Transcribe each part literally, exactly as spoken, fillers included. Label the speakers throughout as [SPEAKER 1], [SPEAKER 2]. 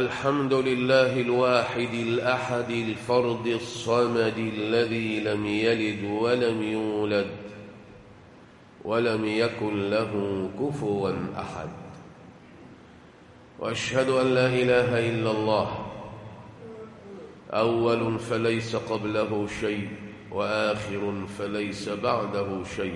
[SPEAKER 1] الحمد لله الواحد الأحد الفرد الصمد الذي لم يلد ولم يولد ولم يكن له كفوا أحد. وأشهد أن لا إله إلا الله، أول فليس قبله شيء، وآخر فليس بعده شيء،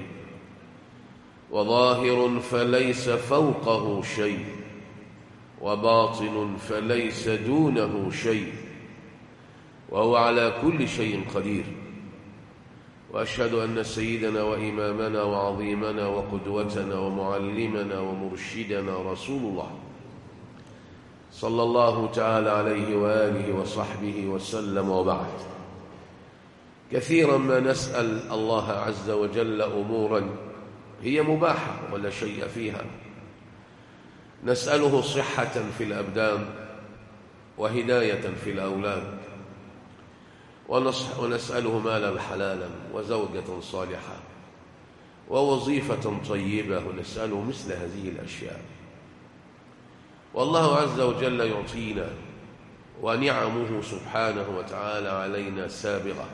[SPEAKER 1] وظاهر فليس فوقه شيء، وباطن فليس دونه شيء، وهو على كل شيء قدير. وأشهد أن سيدنا وإمامنا وعظيمنا وقدوتنا ومعلمنا ومرشدنا رسول الله صلى الله تعالى عليه وآله وصحبه وسلم. وبعد، كثيرا ما نسأل الله عز وجل أمورا هي مباحة ولا شيء فيها، نسأله صحة في الأبدان وهداية في الأولاد، ونسأله مالا حلالا وزوجة صالحة ووظيفة طيبة، ونسأله مثل هذه الأشياء. والله عز وجل يعطينا، ونعمه سبحانه وتعالى علينا سابغة،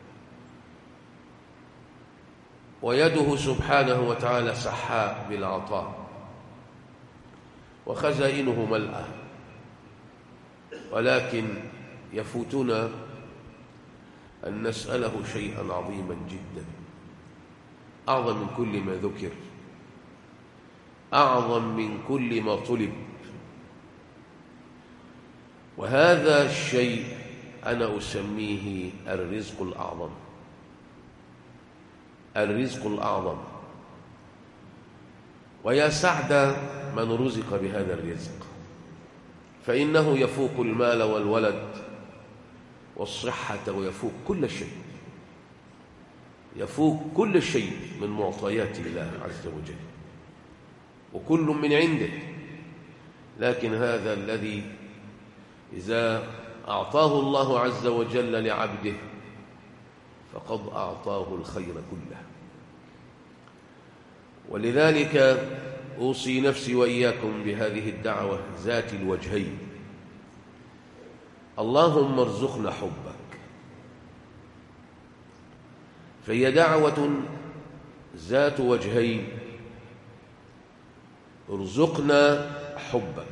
[SPEAKER 1] ويده سبحانه وتعالى سحاء بالعطاء، وخزائنه ملأى، ولكن يفوتنا أن نسأله شيئا عظيما جدا، أعظم من كل ما ذكر، أعظم من كل ما طلب. وهذا الشيء أنا أسميه الرزق الأعظم. الرزق الأعظم، ويا سعد من رزق بهذا الرزق، فإنه يفوق المال والولد والصحة، ويفوق كل شيء، يفوق كل شيء من معطيات الله عز وجل، وكل من عنده. لكن هذا الذي إذا أعطاه الله عز وجل لعبده فقد أعطاه الخير كله. ولذلك أوصي نفسي وإياكم بهذه الدعوة ذات الوجهين: اللهم ارزقنا حبك. فهي دعوة ذات وجهين: ارزقنا حبك،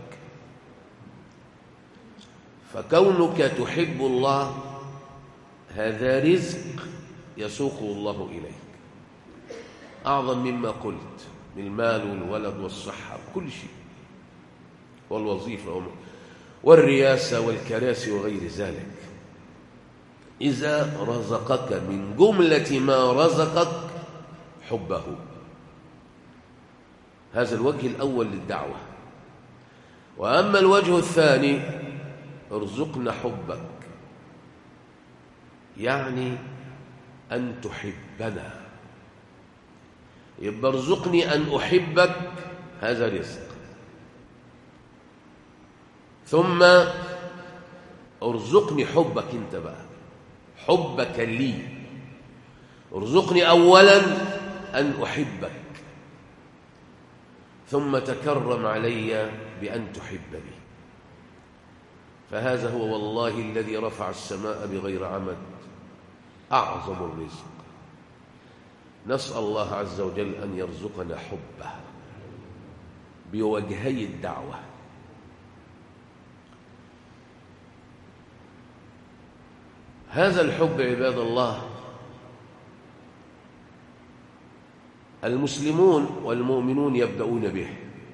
[SPEAKER 1] فكونك تحب الله هذا رزق يسوقه الله إليك، أعظم مما قلت من المال والولد والصحة وكل شيء، والوظيفة والرياسة والكراسي وغير ذلك. إذا رزقك من جملة ما رزقك حبه، هذا الوجه الأول للدعوة. وأما الوجه الثاني: ارزقنا حبك، يعني أن تحبنا. يبقى ارزقني أن أحبك، هذا رزق. ثم ارزقني حبك أنت بقى، حبك لي. ارزقني أولا أن أحبك، ثم تكرم علي بأن تحبني. فهذا هو والله الذي رفع السماء بغير عمد، أعظم الرزق. نسأل الله عز وجل أن يرزقنا حبه بوجهي الدعوة. هذا الحب عباد الله المسلمون والمؤمنون يبدأون به،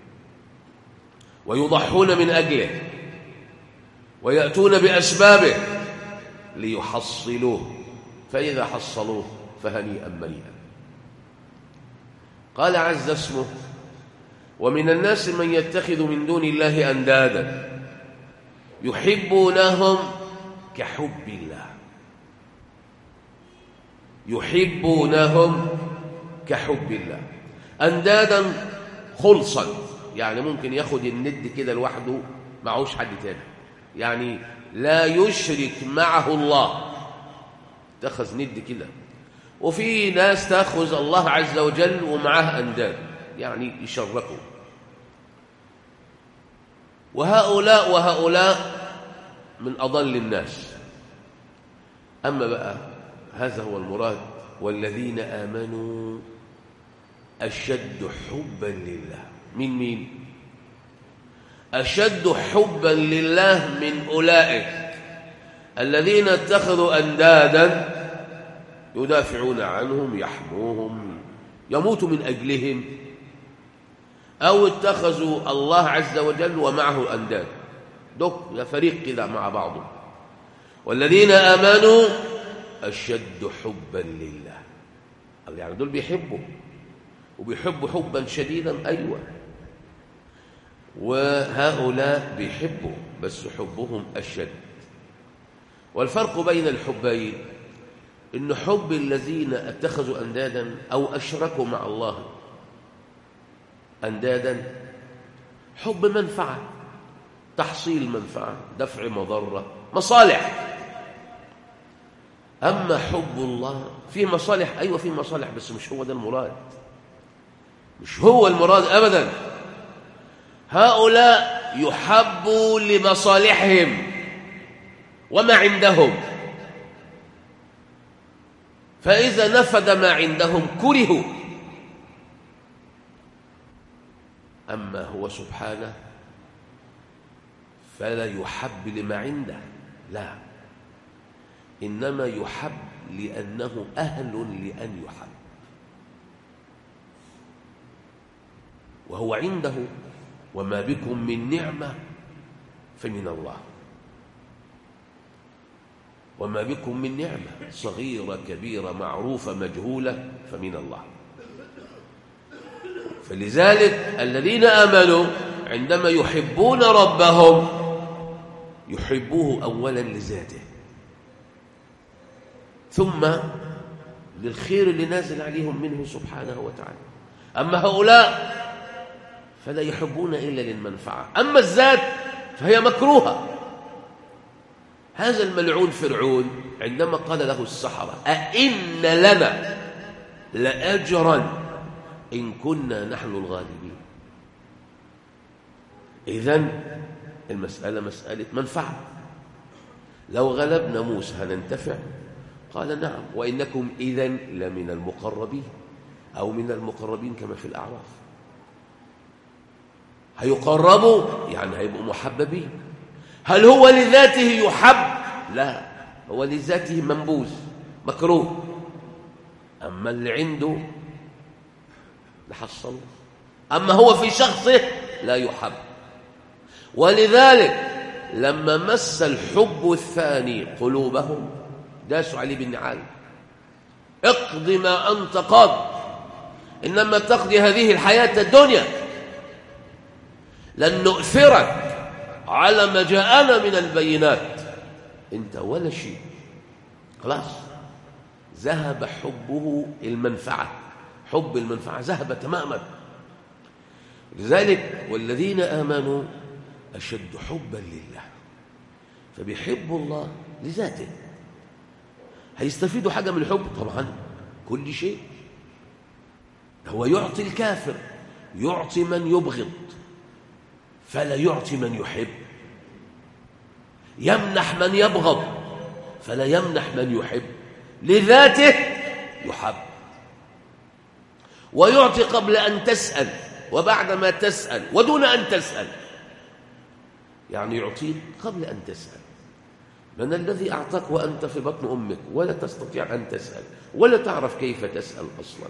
[SPEAKER 1] ويضحون من أجله، ويأتون بأسبابه ليحصلوه، فإذا حصلوه فهنيئا مريئا. قال عز اسمه: ومن الناس من يتخذ من دون الله أندادا يحبونهم كحب الله. يحبونهم كحب الله، أندادا خلصا، يعني ممكن ياخد الند كده لوحده، معهوش حد تاني، يعني لا يشرك معه الله، اتخذ ند كده. وفي ناس تأخذ الله عز وجل ومعه أنداد، يعني يشركوا. وهؤلاء وهؤلاء من أضل الناس. أما بقى هذا هو المراد، والذين آمنوا أشد حبا لله. من مين؟ أشد حبا لله من أولئك الذين اتخذوا أندادا يدافعون عنهم، يحموهم، يموتوا من أجلهم، أو اتخذوا الله عز وجل ومعه أنداد. دك يا فريق كده مع بعضه. والذين آمنوا أشد حبا لله، يعني دول بيحبوا وبيحبوا حبا شديدا. أيوة، وهؤلاء بيحبوا بس حبهم أشد. والفرق بين الحبين إن حب الذين اتخذوا أندادا أو أشركوا مع الله أندادا حب منفعة، تحصيل منفعة، دفع مضرة، مصالح. أما حب الله فيه مصالح، أيوة فيه مصالح، بس مش هو ده المراد، مش هو المراد أبدا. هؤلاء يحبوا لمصالحهم وما عندهم، فإذا نفد ما عندهم كرهوا. أما هو سبحانه فلا يحب لما عنده، لا، إنما يحب لأنه أهل لأن يحب، وهو عنده. وما بكم من نعمة فمن الله، وما بكم من نعمة صغيرة كبيرة معروفة مجهولة فمن الله. فلذلك الذين آمنوا عندما يحبون ربهم يحبوه أولا لذاته، ثم للخير اللي نازل عليهم منه سبحانه وتعالى. أما هؤلاء فلا يحبون إلا للمنفعة، أما الذات فهي مكروهة. هذا الملعون فرعون عندما قال له السحرة أئن لنا لأجرا إن كنا نحن الغالبين، إذن المسألة مسألة منفعة. لو غلبنا موسى هننتفع؟ قال نعم، وإنكم إذن لمن المقربين أو من المقربين كما في الأعراف. هيقربوا يعني هيبقوا محببين. هل هو لذاته يحب؟ لا، هو لذاته منبوذ مكروه. أما اللي عنده لحصله، أما هو في شخصه لا يحب. ولذلك لما مس الحب الثاني قلوبهم داسوا عليه بالنعال. اقض ما أنت قاض، إنما تقضي هذه الحياة الدنيا، لن نؤثرك على ما جاءنا من البينات، انت ولا شيء. خلاص ذهب حبه المنفعة، حب المنفعة ذهب تماما. لذلك والذين آمنوا أشد حبا لله، فبيحبوا الله لذاته. هيستفيدوا حاجة من الحب؟ طبعا كل شيء. هو يعطي الكافر، يعطي من يبغض، فلا يعطي من يحب. يمنح من يبغض فلا يمنح من يحب. لذاته يحب. ويعطي قبل أن تسأل وبعد ما تسأل ودون أن تسأل، يعني يعطيك قبل أن تسأل. من الذي أعطاك وأنت في بطن أمك ولا تستطيع أن تسأل ولا تعرف كيف تسأل أصلا؟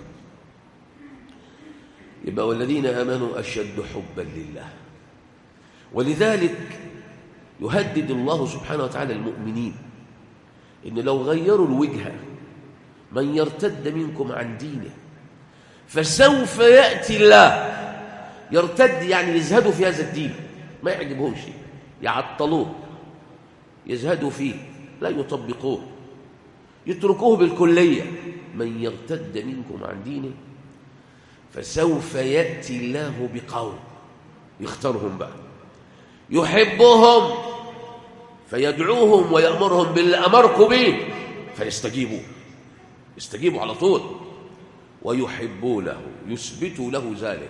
[SPEAKER 1] يبقى والذين آمنوا أشد حبا لله. ولذلك يهدد الله سبحانه وتعالى المؤمنين إن لو غيروا الوجهة من يرتد منكم عن دينه فسوف يأتي الله. يرتد يعني يزهدوا في هذا الدين، ما يعجبهم شيء، يعطلوه، يزهدوا فيه، لا يطبقوه، يتركوه بالكلية. من يرتد منكم عن دينه فسوف يأتي الله بقوم، يختارهم بقى، يحبهم فيدعوهم ويأمرهم باللي أمركم به فيستجيبوا، يستجيبوا على طول، ويحبونه، يثبتوا له ذلك.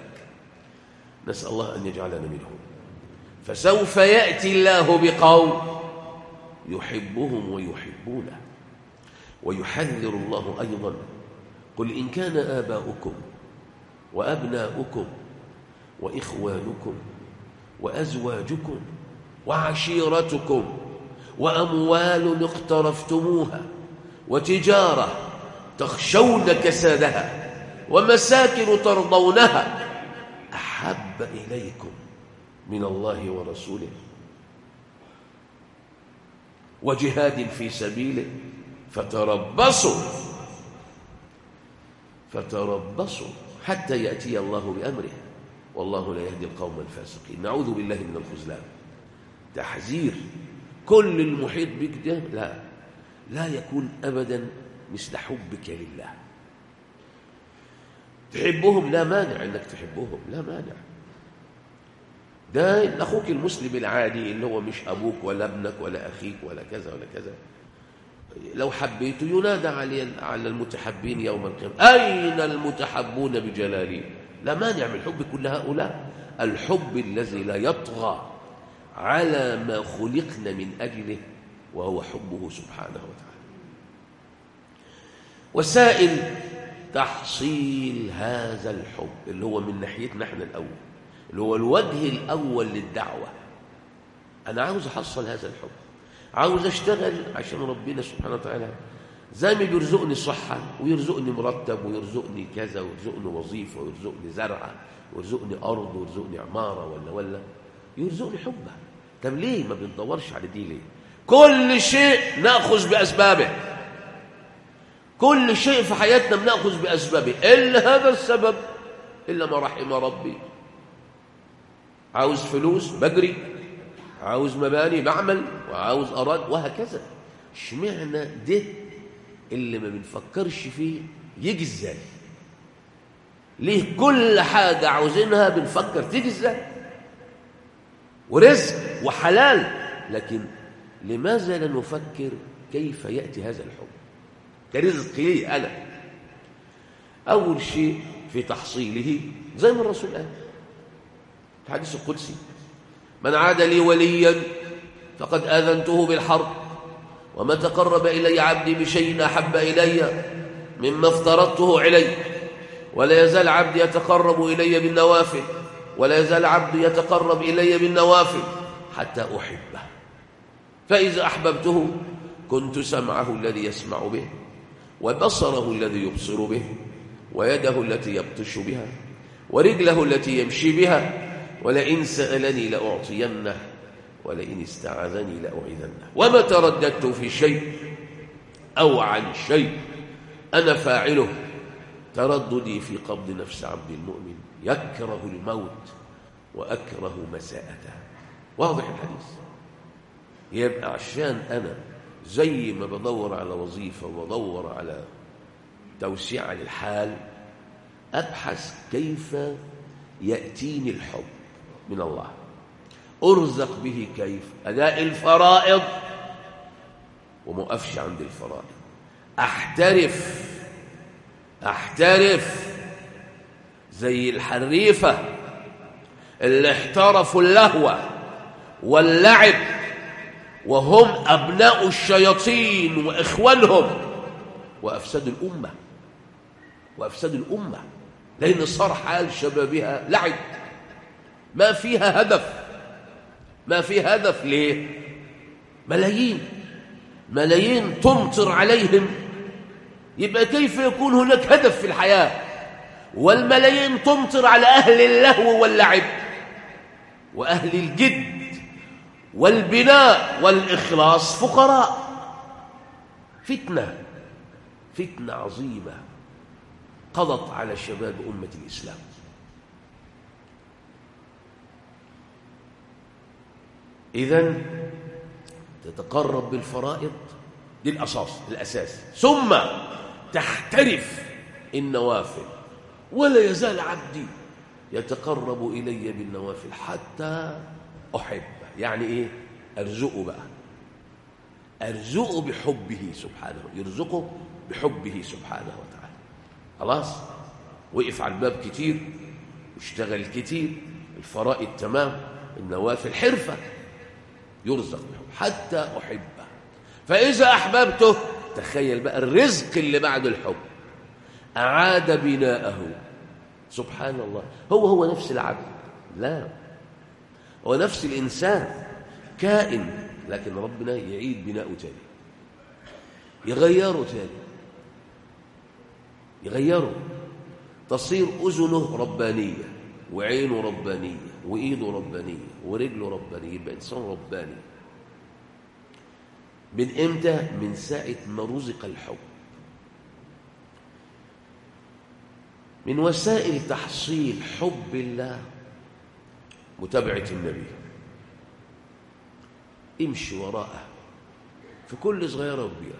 [SPEAKER 1] نسأل الله أن يجعلنا منهم. فسوف يأتي الله بقوم يحبهم ويحبونه. ويحذر الله أيضا: قل إن كان آباؤكم وأبناؤكم وإخوانكم وأزواجكم وعشيرتكم وأموال اقترفتموها وتجارة تخشون كسادها ومساكن ترضونها أحب إليكم من الله ورسوله وجهاد في سبيله فتربصوا فتربصوا حتى يأتي الله بأمره والله لا يهدي القوم الفاسقين. نعوذ بالله من الخذلان. تحذير. كل المحيط بك ده لا لا يكون أبدا مثل حبك لله. تحبهم لا مانع انك تحبهم، لا مانع. ده أخوك المسلم العادي اللي هو مش أبوك ولا ابنك ولا أخيك ولا كذا ولا كذا، لو حبيته ينادى على المتحبين يوم القيامة: أين المتحبون بجلالي؟ لا مانع من حب كل هؤلاء. الحب الذي لا يطغى على ما خلقنا من أجله وهو حبه سبحانه وتعالى. وسائل تحصيل هذا الحب اللي هو من ناحيتنا احنا الأول، اللي هو الوجه الأول للدعوة. أنا عاوز أحصل هذا الحب، عاوز أشتغل عشان ربنا سبحانه وتعالى زي ما بيرزقني صحة ويرزقني مرتب ويرزقني كذا ويرزقني وظيفة ويرزقني زرعة ويرزقني أرض ويرزقني عمارة ولا ولا يرزقني حبه. طب ليه ما بندورش على دي ليه؟ كل شيء نأخذ بأسبابه، كل شيء في حياتنا بنأخذ بأسبابه إلا هذا السبب إلا ما رحم ربي. عاوز فلوس بجري، عاوز مباني بعمل، وعاوز أراد، وهكذا. اشمعنى ده اللي ما بنفكرش فيه يجي ازاي؟ ليه كل حاجة عاوزينها بنفكر تيجي ازاي؟ ورزق وحلال، لكن لماذا لا نفكر كيف يأتي هذا الحب كرزق لي أنا؟ أول شيء في تحصيله زي ما الرسول قال في الحديث القدسي: من عاد لي وليا فقد آذنته بالحرب، وما تقرب إلي عبدي بشيء أحب إلي مما افترضته عليه، ولا يزال عبدي يتقرب إلي بالنوافل ولا يزال عبدي يتقرب إلي بالنوافل حتى أحبه، فإذا أحببته كنت سمعه الذي يسمع به وبصره الذي يبصر به ويده التي يبطش بها ورجله التي يمشي بها، ولئن سألني لأعطينه ولئن استعاذني لأعيذنه. وما ترددت في شيء أو عن شيء أنا فاعله ترددي في قبض نفس عبد المؤمن يكره الموت وأكره مساءته. واضح الحديث؟ يبقى عشان أنا زي ما بدور على وظيفة وبدور على توسيع للحال، أبحث كيف يأتيني الحب من الله، أرزق به كيف؟ أداء الفرائض ومؤفش عند الفرائض، أحترف أحترف زي الحريفة اللي احترفوا اللهو واللعب وهم أبناء الشياطين وإخوانهم، وأفسدوا الأمة وأفسدوا الأمة لأن صار حال شبابها لعب، ما فيها هدف، ما فيها هدف. ليه؟ ملايين ملايين تمطر عليهم، يبقى كيف يكون هناك هدف في الحياة والملايين تمطر على أهل اللهو واللعب وأهل الجد والبناء والإخلاص فقراء؟ فتنة فتنة عظيمة قضت على شباب أمة الإسلام. إذن تتقرب بالفرائض، دي الأساس الأساس، ثم تحترف النوافل. ولا يزال عبدي يتقرب إلي بالنوافل حتى أحبه. يعني إيه؟ أرزقه بقى، أرزقه بحبه سبحانه، يرزقه بحبه سبحانه وتعالى. خلاص، وقف على الباب كتير واشتغل كتير، الفرائض تمام، النوافل حرفة، يرزق بحب حتى أحبه. فإذا أحببته، تخيل بقى الرزق اللي بعد الحب، أعاد بناءه. سبحان الله. هو هو نفس العبد؟ لا، هو نفس الإنسان كائن، لكن ربنا يعيد بناءه تاني، يغيره تاني، يغيره. تصير أذنه ربانية، وعينه ربانية، وإيده ربانية، ورجله ربانية، يبقى إنسان رباني. من إمتى؟ من ساعة ما رزق الحب. من وسائل تحصيل حب الله متابعة النبي، امشي وراءه في كل صغيرة وكبيرة.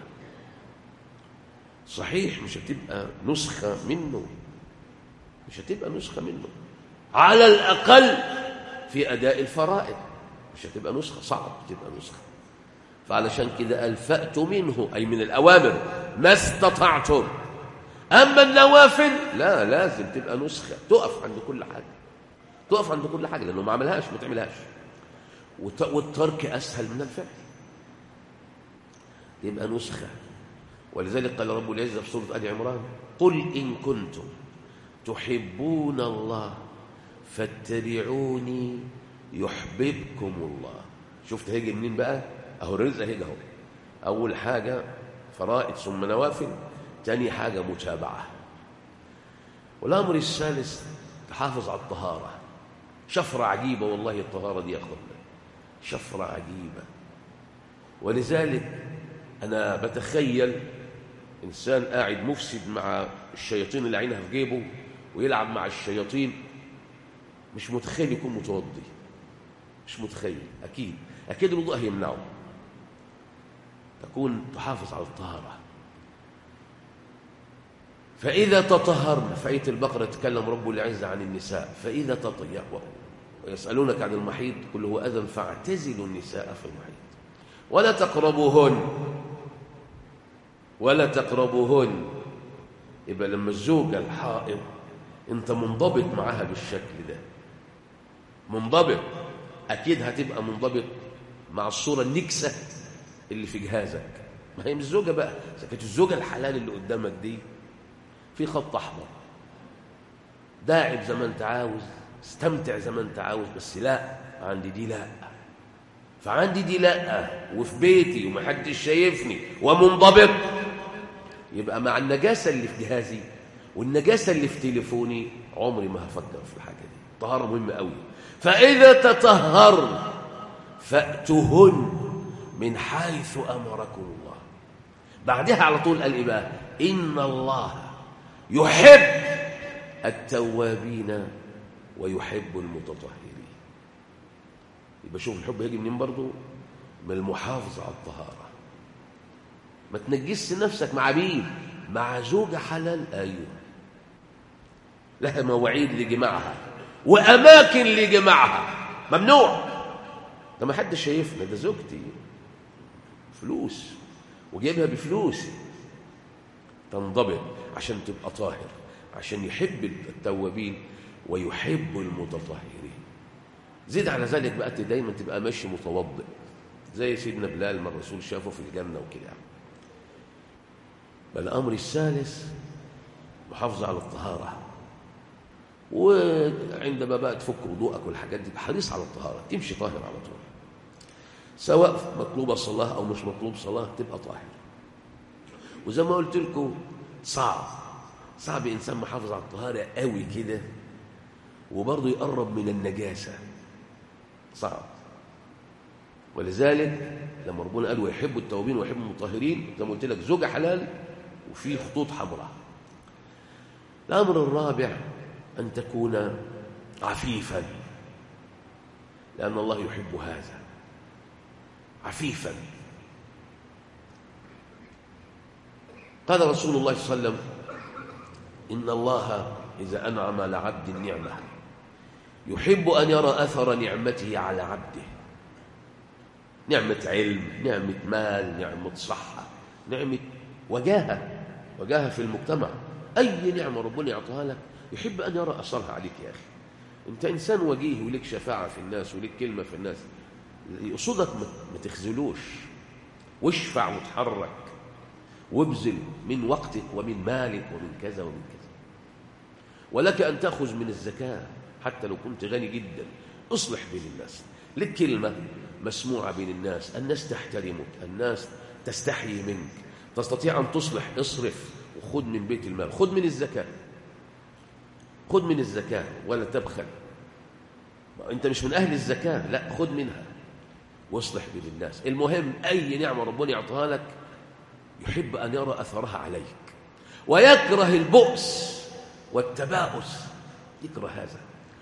[SPEAKER 1] صحيح مش هتبقى نسخة منه، مش هتبقى نسخة منه على الأقل في أداء الفرائض، مش هتبقى نسخة، صعب تبقى نسخة. فعلشان كده ألفأت منه، أي من الأوامر، ما استطعتم. أما النوافل لا، لازم تبقى نسخة، تقف عند كل حاجة، تقف عند كل حاجة، لأنه ما عملهاش ما تعملهاش. والترك أسهل من الفعل، تبقى نسخة. ولذلك قال رب العزة في سورة آل عمران: قل إن كنتم تحبون الله فاتبعوني يحببكم الله. شفت هيجي منين بقى؟ أهو الرزق هيجي أهو. أول حاجة فرائض ثم نوافل، تاني حاجة متابعة. والأمر الثالث تحافظ على الطهارة. شفرة عجيبة والله الطهارة دي يا أخوانا، شفرة عجيبة. ولذلك أنا بتخيل إنسان قاعد مفسد مع الشياطين اللي عينها في جيبه ويلعب مع الشياطين، مش متخيل يكون متوضي، مش متخيل. أكيد أكيد الوضوء هيمنعه. تكون تحافظ على الطهارة. فإذا تطهرن، في آية البقرة تكلم رب العزة عن النساء، فإذا تطهرن ويسألونك عن المحيض قل هو أذى فاعتزلوا النساء في المحيض ولا تقربوهن ولا تقربوهن. يبقى لما الزوجة الحائض أنت منضبط معها بالشكل ده، منضبط، أكيد هتبقى منضبط مع الصورة النكسة اللي في جهازك. ما هي مش الزوجة بقى، إذا كانت الزوجة الحلال اللي قدامك دي في خط أحمر، داعب زي ما أنت عاوز، استمتع زي ما أنت عاوز، بس لا، عندي دي لا، فعندي دي لا، وفي بيتي ومحدش شايفني ومنضبط. يبقى مع النجاسة اللي في جهازي والنجاسة اللي في تليفوني عمري ما هفكر في الحاجة دي. طهارة مهمة قوي. فإذا تطهرن فأتوهن من حيث أمركم الله. بعدها على طول قال إيه بقى؟ إن الله يحب التوابين ويحب المتطهرين. يبقى شوف الحب هيجي منين برضو؟ من المحافظة على الطهارة. ما تنجسش نفسك مع مين؟ مع زوجة حلال، أيوه، لها مواعيد لجماعها وأماكن لجماعها، ممنوع. ده ما حدش شايفنا، ده زوجتي، فلوس وجايبها بفلوسي. تنضبط عشان تبقى طاهر، عشان يحب التوابين ويحب المتطهرين. زيد على ذلك بقى دايما تبقى ماشي متوضئ زي سيدنا بلال ما الرسول شافه في الجنة وكده. الأمر الثالث محافظة على الطهارة. وعندما بقى تفك وضوءك والحاجات دي حريص على الطهارة، تمشي طاهر على طول، سواء مطلوبة صلاة أو مش مطلوب صلاة تبقى طاهر. وزي ما قلت لكم صعب صعب إنسان محافظ على الطهارة قوي كده وبرضه يقرب من النجاسة، صعب. ولذلك لما ربنا قال ويحب التوابين ويحب المطهرين، زي ما قلت لك زوجة حلال وفي خطوط حمراء. الأمر الرابع أن تكون عفيفا، لأن الله يحب هذا، عفيفا. قال رسول الله صلى الله عليه وسلم: إن الله إذا أنعم على عبد النعمة يحب أن يرى أثر نعمته على عبده. نعمة علم، نعمة مال، نعمة صحة، نعمة وجاهة وجاهة في المجتمع. أي نعمة ربنا يعطيها لك يحب أن يرى أثرها عليك. يا أخي أنت إنسان وجيه ولك شفاعة في الناس ولك كلمة في الناس، يقصدك ما تخذلوش، واشفع وتحرك وابذل من وقتك ومن مالك ومن كذا ومن كذا. ولك أن تأخذ من الزكاة حتى لو كنت غني جدا. اصلح بين الناس، لك كلمة مسموعة بين الناس، الناس تحترمك، الناس تستحيي منك، تستطيع أن تصلح. اصرف وخذ من بيت المال، خذ من الزكاة، خذ من الزكاة ولا تبخل. أنت مش من أهل الزكاة، لا، خذ منها واصلح بين الناس. المهم أي نعمة ربنا يعطيها لك يحب أن يرى أثرها عليك، ويكره البؤس والتباؤس، يكره هذا.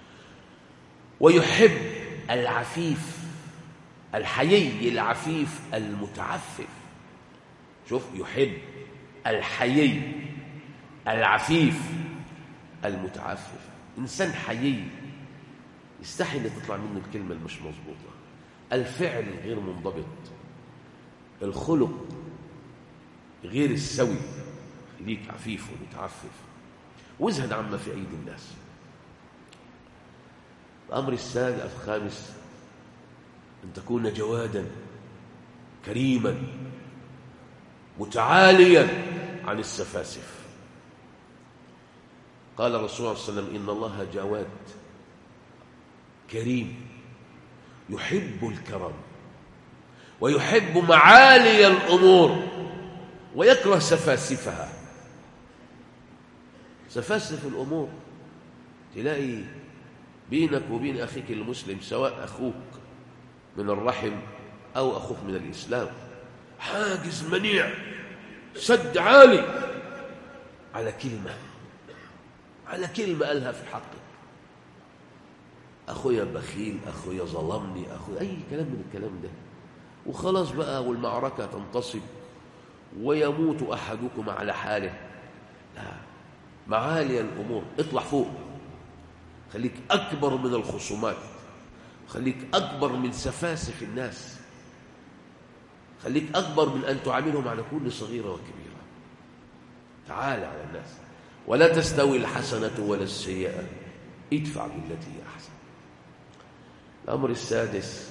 [SPEAKER 1] ويحب العفيف الحيي العفيف المتعفف. شوف، يحب الحيي العفيف المتعفف. إنسان حيي يستحي أن تطلع منه الكلمة المش مظبوطة، الفعل غير منضبط، الخلق غير السوي. خليك عفيف ومتعفف وازهد عما في أيدي الناس. الأمر السادس الخامس أن تكون جوادا كريما متعاليا عن السفاسف. قال الرسول صلى الله عليه وسلم: إن الله جواد كريم يحب الكرم ويحب معالي الأمور ويكره سفاسفها. سفاسف الأمور تلاقي بينك وبين أخيك المسلم، سواء أخوك من الرحم أو أخوك من الإسلام، حاجز منيع، سد عالي على كلمة على كلمة قالها في حقك. أخويا بخيل، أخويا ظلمني، أخويا أي كلام من الكلام ده، وخلاص بقى والمعركة تنتصب ويموت أحدكم على حاله. لا، معالي الأمور، اطلع فوق، خليك أكبر من الخصومات، خليك أكبر من سفاسف الناس، خليك أكبر من أن تعاملهم على كل صغيرة وكبيرة. تعال على الناس. ولا تستوي الحسنة ولا السيئة، ادفع بالتي هي أحسن. الأمر السادس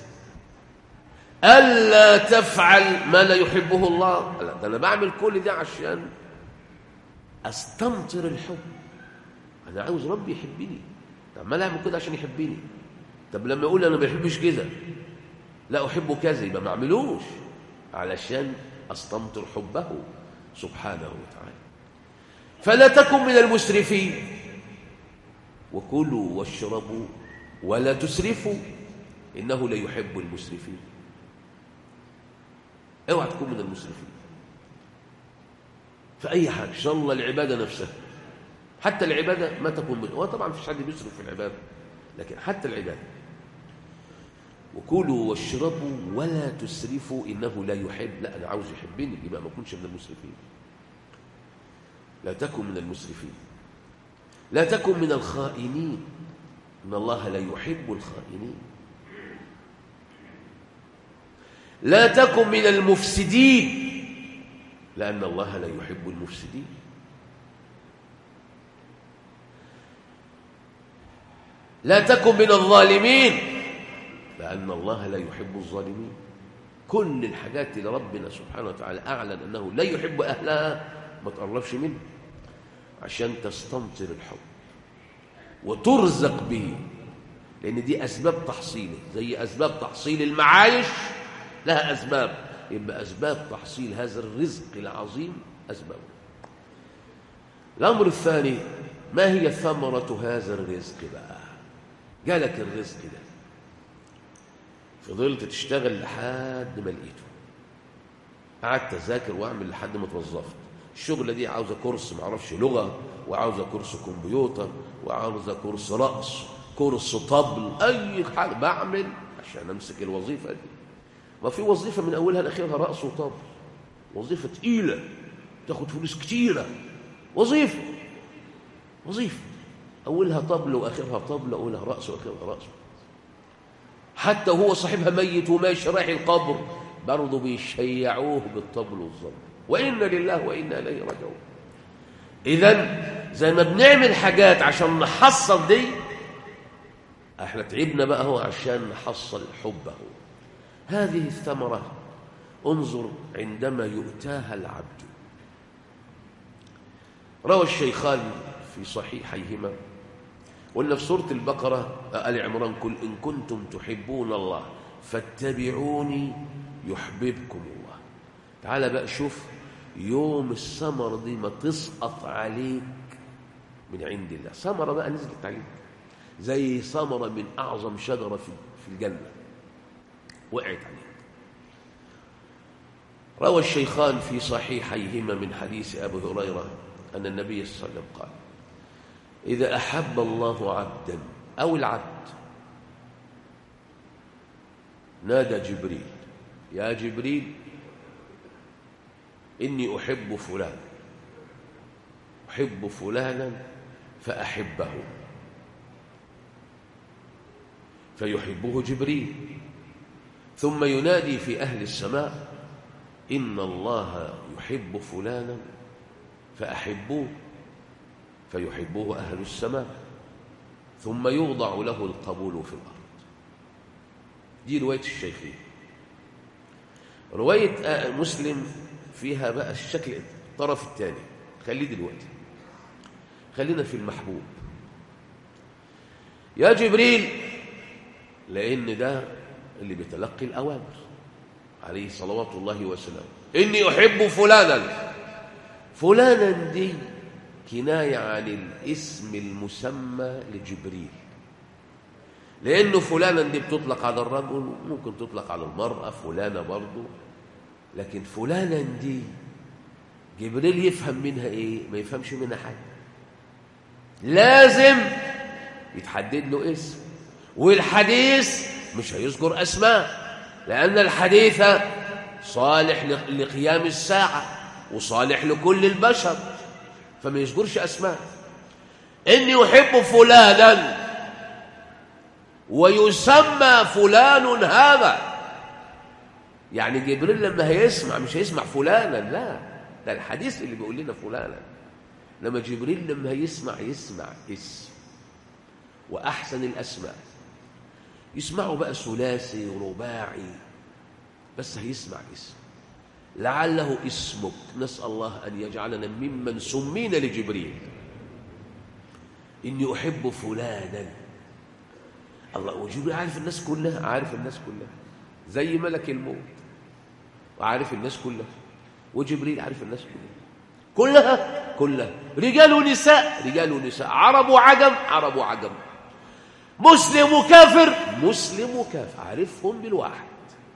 [SPEAKER 1] ألا تفعل ما لا يحبه الله. لا، ده أنا بعمل كل ده عشان أستمطر الحب، أنا عاوز ربي يحبني. طب ما أنا أعمل كده عشان يحبني. طب لما يقول أنا ما بحبش كده، لا أحبه كذا، يبقى ما أعملوش علشان أستمطر حبه سبحانه وتعالى. فلا تكن من المسرفين، وكلوا واشربوا ولا تسرفوا إنه لا يحب المسرفين. اوعى تكون من المسرفين في أي حاجة، إن شاء الله العبادة نفسها، حتى العبادة ما تكون من... وطبعا فيش حد بيسرف في العبادة، لكن حتى العبادة. وكلوا واشربوا ولا تسرفوا إنه لا يحب. لا، أنا عاوز يحبني، يبقى ما أكونش من المسرفين. لا تكن من المسرفين. لا تكن من الخائنين، إن الله لا يحب الخائنين. لا تكن من المفسدين، لأن الله لا يحب المفسدين. لا تكن من الظالمين، لأن الله لا يحب الظالمين. كل الحاجات اللي ربنا سبحانه وتعالى أعلن أنه لا يحب أهلها ما تقربش منه، عشان تستمطر الحب وترزق به، لأن دي أسباب تحصيله، زي أسباب تحصيل المعايش لها أسباب، يبقى أسباب تحصيل هذا الرزق العظيم أسباب. الأمر الثاني، ما هي ثمرة هذا الرزق بقى؟ جالك الرزق ده، فضلت تشتغل لحد ما لقيته، قعدت أذاكر وأعمل لحد ما توظفت. الشغلة دي عاوزة كورس معرفش لغة، وعاوزة كورس كمبيوتر، وعاوزة كورس رقص، كورس طبل، أي حاجة بعمل عشان أمسك الوظيفة دي. وفي وظيفة من أولها لآخرها رقص وطبل، وظيفة تقيلة تاخد فلوس كتيرة، وظيفة وظيفة أولها طبل وآخرها طبل، أولها رقص وآخرها رقص. حتى هو صاحبها ميت وماشي رايح القبر برضه بيشيعوه بالطبل والظبط، وإنا لله وإنا إليه راجعون. إذن زي ما بنعمل حاجات عشان نحصل دي، احنا تعبنا بقى هو عشان نحصل حبه. هذه الثمرة انظر عندما يؤتاها العبد. روى الشيخان في صحيحيهما، وإن في سورة البقرة آل عمران: قل إن كنتم تحبون الله فاتبعوني يحببكم الله. تعال بقى شوف يوم الثمرة دي ما تسقط عليك من عند الله، ثمرة بقى نزلت عليك زي ثمرة من أعظم شجرة في الجنة وقعت عليك. روى الشيخان في صحيحيهما من حديث أبي هريرة أن النبي صلى الله عليه وسلم قال: إذا أحب الله عبدا أو العبد نادى جبريل: يا جبريل إني أحب فلان أحب فلانا فأحبه، فيحبه جبريل. ثم ينادي في أهل السماء: إن الله يحب فلانا فأحبوه، فيحبه أهل السماء. ثم يوضع له القبول في الأرض. دي رواية الشيخين. رواية مسلم فيها بقى الشكل الطرف الثاني، خليه دلوقتي، خلينا في المحبوب. يا جبريل، لأن ده اللي بيتلقي الأوامر عليه صلوات الله وسلامه: إني أحب فلانا. فلانا دي كناية عن الاسم المسمى لجبريل، لأنه فلانا دي بتطلق على الرجل، ممكن تطلق على المرأة فلانة برضو، لكن فلانا دي جبريل يفهم منها إيه؟ ما يفهمش منها حاجة، لازم يتحدد له اسم. والحديث مش هيذكر أسماء، لأن الحديث صالح لقيام الساعة وصالح لكل البشر، فما يذكرش أسماء. إني أحب فلانا ويسمى فلان هذا، يعني جبريل لما هيسمع مش هيسمع فلانا، لا، ده الحديث اللي بيقول لنا فلانا. لما جبريل لما هيسمع يسمع اسم، وأحسن الأسماء. يسمعوا بقى ثلاثي ورباعي، بس هيسمع اسم لعله اسمك. نسأل الله أن يجعلنا ممن سمينا لجبريل. إني أحب فلانا. الله، وجبريل عارف الناس كلها، عارف الناس كلها زي ملك الموت، وعارف الناس كلها، وجبريل عارف الناس كلها كلها كلها، رجال ونساء، رجال ونساء، عرب وعجم، عرب وعجم، مسلم وكافر، مسلم وكافر، عارفهم بالواحد.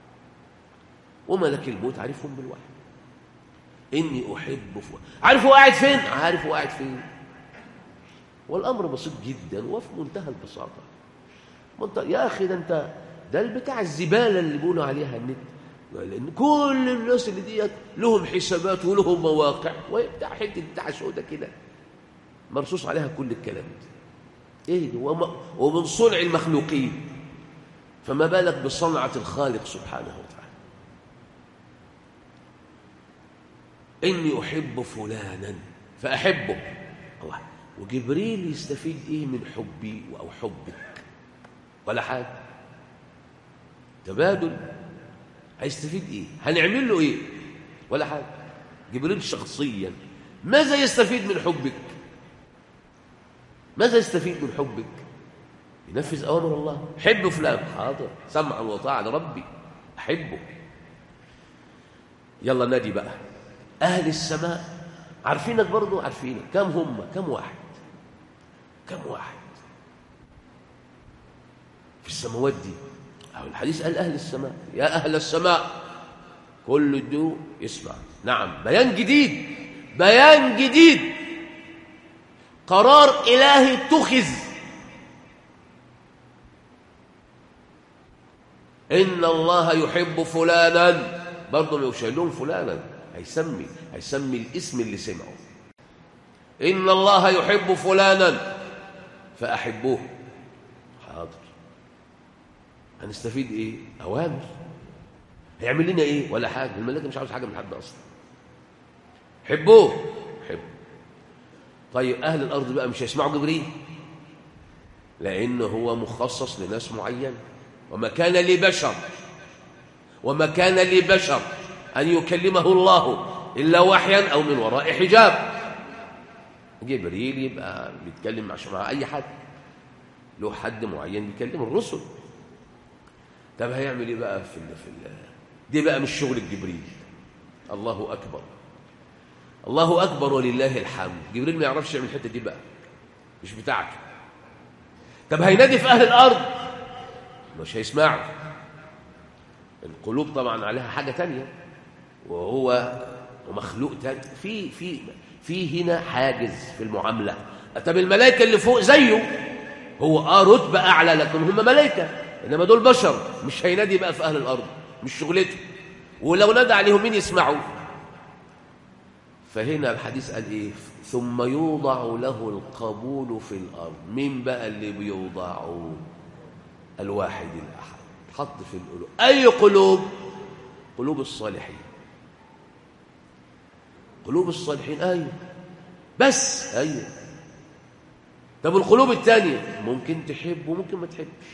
[SPEAKER 1] وملك الموت عارفهم بالواحد. إني أحب فلان، عارف هو قاعد فين، عارف هو قاعد فين. والأمر بسيط جدا وفي منتهى البساطة. يا أخي ده أنت، ده البتاع الزبالة اللي بيقولوا عليها النت، لأن كل الناس اللي ديت لهم حسابات ولهم مواقع، وبتاع حتة بتاع سودة كده مرصوص عليها كل الكلام ده. إيه ده؟ ومن صنع المخلوقين، فما بالك بصنعة الخالق سبحانه وتعالى. إني أحب فلانا فأحبه. الله، وجبريل يستفيد إيه من حبي أو حبك؟ ولا حاجة، تبادل. هيستفيد إيه؟ هنعمل له إيه؟ ولا حاجة. جبريل شخصيا ماذا يستفيد من حبك؟ ماذا يستفيد من حبك؟ ينفذ أوامر الله. حب فلان، حاضر، سمعا وطاعة لربي، أحبه. يلا نادي بقى أهل السماء، عارفينك برضو، عارفينك. كم هم؟ كم واحد؟ كم واحد في السماوات دي؟ أو الحديث قال أهل السماء، يا أهل السماء كل الدو يسمع. نعم، بيان جديد، بيان جديد، قرار إلهي اتخذ. إن الله يحب فلانا، برضه مش هيلوم فلانا، هيسمي هيسمي الاسم اللي سمعه. إن الله يحب فلانا فأحبوه. حاضر، هنستفيد إيه؟ أوامر. هيعمل لنا إيه؟ ولا حاجة. الملائكة مش عاوز حاجة من حد أصلا. حبوه، حب. طيب أهل الأرض بقى مش هيسمعوا جبريل، لأنه هو مخصص لناس معين. وما كان لبشر وما كان لبشر أن يكلمه الله إلا وحيا أو من وراء حجاب. جبريل يبقى بيتكلم مع أي حد، له حد معين بيكلم الرسل. طب هيعمل ايه بقى في ال في ال دي بقى مش شغل الجبريل. الله أكبر، الله أكبر ولله الحمد. جبريل ما يعرفش يعمل الحتة دي بقى، مش بتاعته. طب هينادي في أهل الأرض، مش هيسمعوا. القلوب طبعا عليها حاجة تانية، وهو مخلوق تاني. في في في هنا حاجز في المعاملة. طب الملائكة اللي فوق زيه، هو اه رتبة أعلى لكن هم ملائكة، إنما دول بشر. مش هينادي بقى في أهل الأرض، مش شغلته. ولو نادى عليهم مين يسمعوا؟ فهنا الحديث قال إيه؟ ثم يوضع له القبول في الأرض. مين بقى اللي بيوضعوا؟ الواحد الأحد. حط في القلوب. أي قلوب؟ قلوب الصالحين. قلوب الصالحين أيوه، بس أيوه. طب القلوب الثانية ممكن تحب وممكن ما تحبش،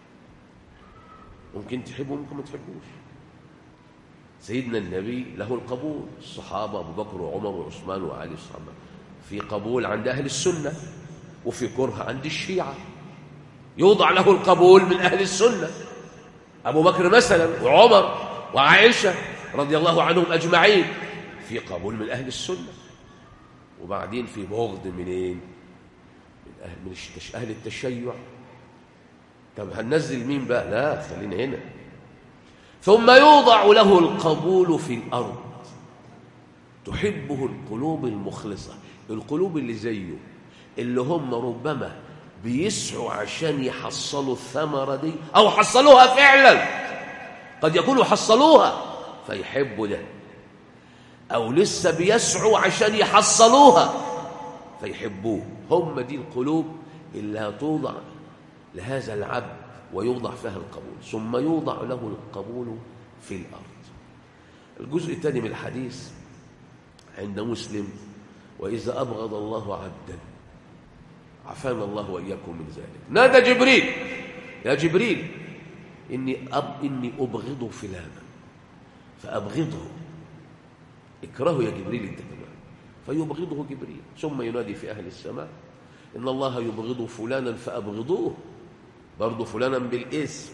[SPEAKER 1] ممكن تحب وممكن ما تحبوش. سيدنا النبي له القبول، الصحابة أبو بكر وعمر وعثمان وعلي الصحابة في قبول عند أهل السنة، وفي كره عند الشيعة. يوضع له القبول من أهل السنة، أبو بكر مثلا وعمر وعائشة رضي الله عنهم أجمعين في قبول من أهل السنة. وبعدين في بغض منين؟ من أهل, من أهل التشيع. طب هننزل مين بقى؟ لا، خلينا هنا. ثم يوضع له القبول في الأرض. تحبه القلوب المخلصة، القلوب اللي زيه، اللي هم ربما بيسعوا عشان يحصلوا الثمرة دي، أو حصلوها فعلا. قد يكونوا حصلوها فيحبوا ده، أو لسه بيسعوا عشان يحصلوها فيحبوه. هم دي القلوب اللي هتوضع لهذا العبد ويوضع فيها القبول. ثم يوضع له القبول في الأرض. الجزء الثاني من الحديث عند مسلم: وإذا أبغض الله عبدا عافانا الله وإياكم من ذلك، نادى جبريل: يا جبريل إني أب إني أبغض فلانا فأبغضه. اكرهه يا جبريل أنت كمان. فيبغضه جبريل. ثم ينادي في أهل السماء: إن الله يبغض فلانا فأبغضوه، برضو فلانا بالاسم.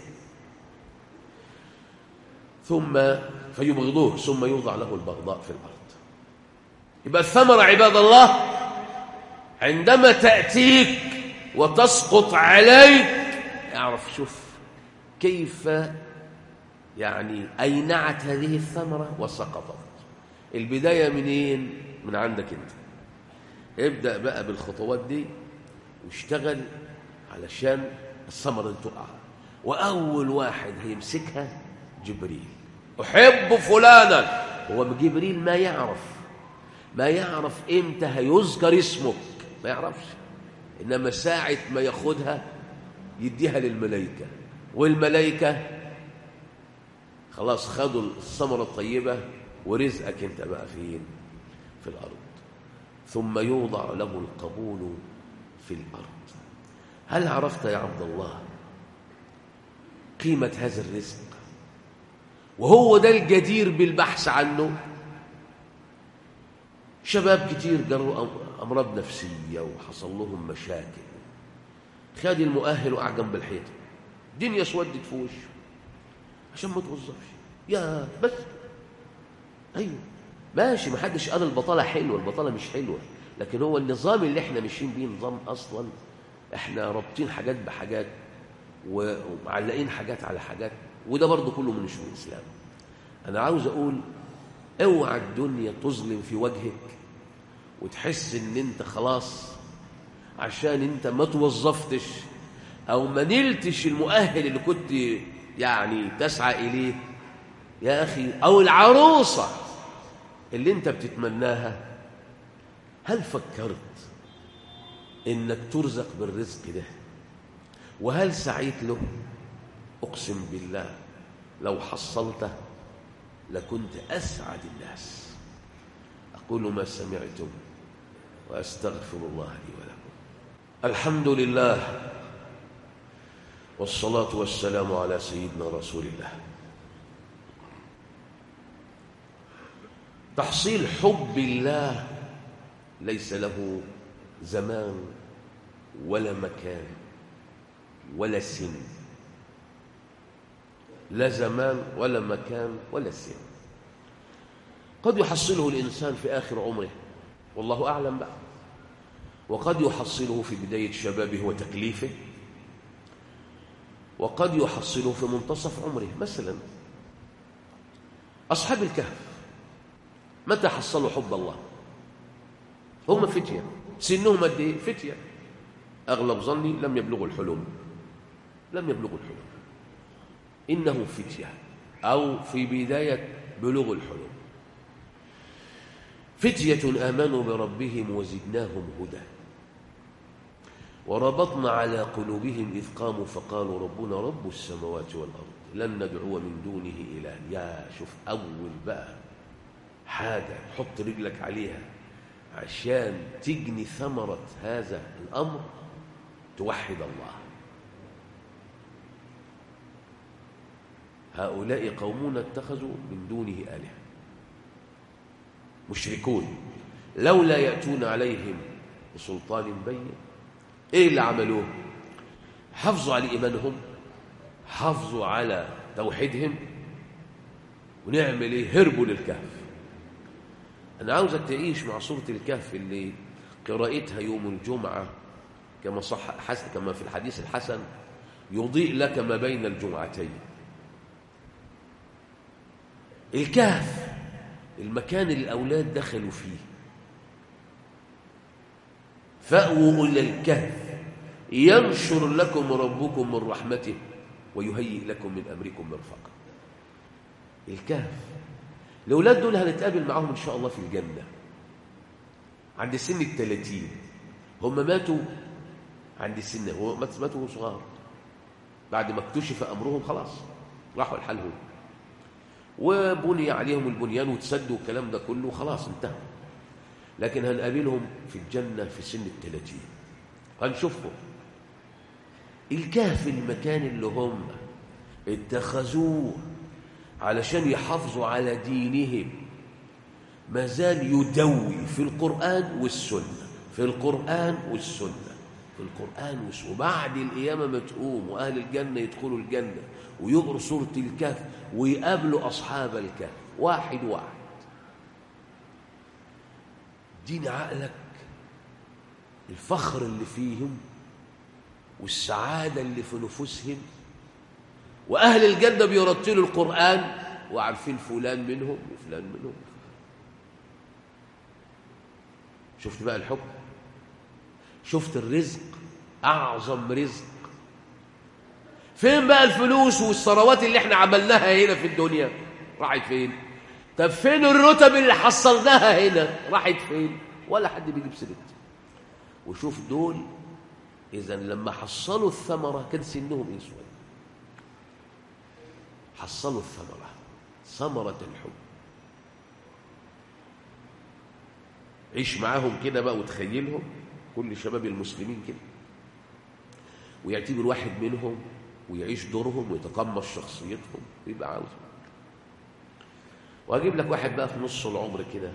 [SPEAKER 1] ثم فيبغضوه ثم يوضع له البغضاء في الأرض. يبقى الثمرة عباد الله عندما تأتيك وتسقط عليك، اعرف شوف كيف يعني أينعت هذه الثمرة وسقطت. البداية منين؟ من عندك انت. ابدأ بقى بالخطوات دي واشتغل علشان الثمرة دي تقع. وأول واحد هيمسكها جبريل. أحب فلانا. هو جبريل ما يعرف ما يعرف إمتى هيذكر اسمك، ما يعرفش. إنما ساعة ما ياخدها يديها للملائكة، والملائكة خلاص خدوا الثمرة الطيبة، ورزقك انت بقى فين؟ في الأرض. ثم يوضع له القبول في الأرض. هل عرفت يا عبد الله قيمة هذا الرزق؟ وهو ده الجدير بالبحث عنه. شباب كتير جروا أمراض نفسية وحصل لهم مشاكل، خد المؤهل وقع جنب الحيطة، الدنيا اسودت في وشه عشان ما توظفش. يا بس أيوه ماشي، ما حدش قال البطالة حلوة، البطالة مش حلوة، لكن هو النظام اللي احنا ماشيين بيه نظام أصلا احنا رابطين حاجات بحاجات ومعلقين حاجات على حاجات، وده برضو كله من شؤون الإسلام. أنا عاوز أقول اوعى الدنيا تظلم في وجهك وتحس ان انت خلاص عشان انت ما توظفتش او ما نلتش المؤهل اللي كنت يعني تسعى اليه يا اخي، او العروسة اللي انت بتتمناها. هل فكرت انك ترزق بالرزق ده؟ وهل سعيت له؟ اقسم بالله لو حصلته لكنت أسعد الناس. أقول ما سمعتم وأستغفر الله لي ولكم. الحمد لله والصلاة والسلام على سيدنا رسول الله. تحصيل حب الله ليس له زمان ولا مكان ولا سن، لا زمان ولا مكان ولا سن. قد يحصله الإنسان في آخر عمره والله أعلم بقى، وقد يحصله في بداية شبابه وتكليفه، وقد يحصله في منتصف عمره. مثلا أصحاب الكهف متى حصلوا حب الله؟ هم فتية، سنهم قد ايه؟ فتية. أغلب ظني لم يبلغوا الحلم، لم يبلغوا الحلم، إنهم فتية أو في بداية بلوغ الحلم. فتية آمنوا بربهم وزدناهم هدى وربطنا على قلوبهم إذ قاموا فقالوا ربنا رب السماوات والأرض لن ندعو من دونه إله. يا شوف أول بقى حاجة حط رجلك عليها عشان تجني ثمرة هذا الأمر، توحد الله. هؤلاء قومون اتخذوا من دونه آلهة، مشركون لولا يأتون عليهم بسلطان بين. ايه اللي عملوه؟ حافظوا على ايمانهم، حافظوا على توحيدهم، ونعمل ايه؟ هربوا للكهف. انا عاوزك تعيش مع سورة الكهف اللي قراءتها يوم الجمعة كما صح حسن كما في الحديث الحسن يضيء لك ما بين الجمعتين. الكهف المكان اللي الأولاد دخلوا فيه، فأووا إلى الكهف ينشر لكم ربكم من رحمته ويهيئ لكم من أمركم مرفقا. الكهف الأولاد دول هنتقابل معهم إن شاء الله في الجنة عند سن الثلاثين. هم ماتوا عند السن، هو ماتوا صغار، بعد ما اكتشف أمرهم خلاص راحوا لحالهم وبني عليهم البنيان وتسدوا الكلام ده كله خلاص انتهى. لكن هنقابلهم في الجنة في سن الثلاثين، هنشوفهم. الكهف المكان اللي هم اتخذوه علشان يحافظوا على دينهم ما زال يدوي في القرآن والسنة، في القرآن والسنة، في القرآن والسنة. وبعد القيامة ما تقوم وأهل الجنة يدخلوا الجنة ويقروا سورة الكهف ويقابلوا أصحاب الكهف واحد واحد. دين عقلك الفخر اللي فيهم والسعادة اللي في نفوسهم، وأهل الجنة بيرتلوا القرآن وعارفين فلان منهم وفلان منهم. شفت بقى الحكم؟ شفت الرزق؟ أعظم رزق. فين بقى الفلوس والثروات اللي احنا عملناها هنا في الدنيا؟ راحت فين؟ طب فين الرتب اللي حصلناها هنا؟ راحت فين؟ ولا حد بيجيب سيرتها. وشوف دول إذا لما حصلوا الثمرة كان سنهم إيه شوية؟ حصلوا الثمرة، ثمرة الحب. عيش معاهم كده بقى وتخيلهم كل شباب المسلمين كده، ويعتبر واحد منهم ويعيش دورهم ويتقمص شخصيتهم ويبقى عاوز. وأجيب لك واحد بقى في نص العمر كده،